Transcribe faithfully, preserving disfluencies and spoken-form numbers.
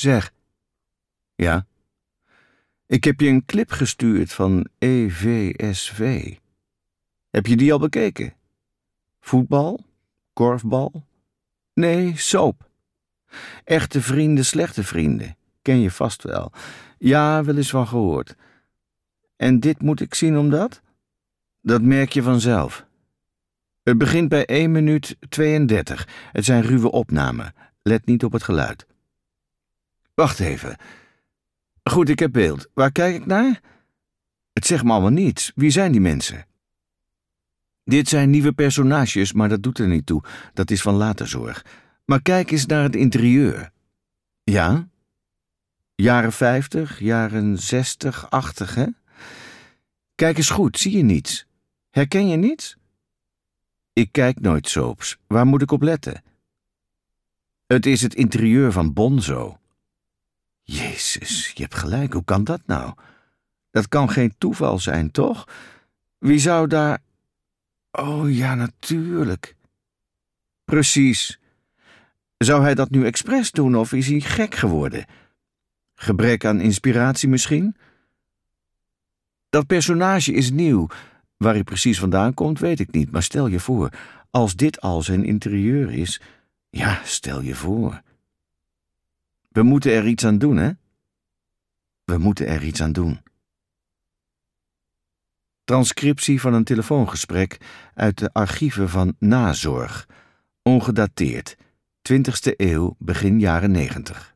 Zeg. Ja. Ik heb je een clip gestuurd van E V S V. Heb je die al bekeken? Voetbal? Korfbal? Nee, soap. Echte vrienden, slechte vrienden. Ken je vast wel. Ja, wel eens van gehoord. En dit moet ik zien omdat? Dat merk je vanzelf. Het begint bij één minuut tweeëndertig. Het zijn ruwe opnamen. Let niet op het geluid. Wacht even. Goed, ik heb beeld. Waar kijk ik naar? Het zegt me allemaal niets. Wie zijn die mensen? Dit zijn nieuwe personages, maar dat doet er niet toe. Dat is van later zorg. Maar kijk eens naar het interieur. Ja? Jaren vijftig, jaren zestig, achtig, hè? Kijk eens goed, zie je niets? Herken je niets? Ik kijk nooit soaps. Waar moet ik op letten? Het is het interieur van Bonzo. Jezus, je hebt gelijk. Hoe kan dat nou? Dat kan geen toeval zijn, toch? Wie zou daar... Oh ja, natuurlijk. Precies. Zou hij dat nu expres doen of is hij gek geworden? Gebrek aan inspiratie misschien? Dat personage is nieuw. Waar hij precies vandaan komt, weet ik niet. Maar stel je voor, als dit al zijn interieur is... Ja, stel je voor. We moeten er iets aan doen, hè? We moeten er iets aan doen. Transcriptie van een telefoongesprek uit de archieven van Nazorg. Ongedateerd. twintigste eeuw, begin jaren negentig.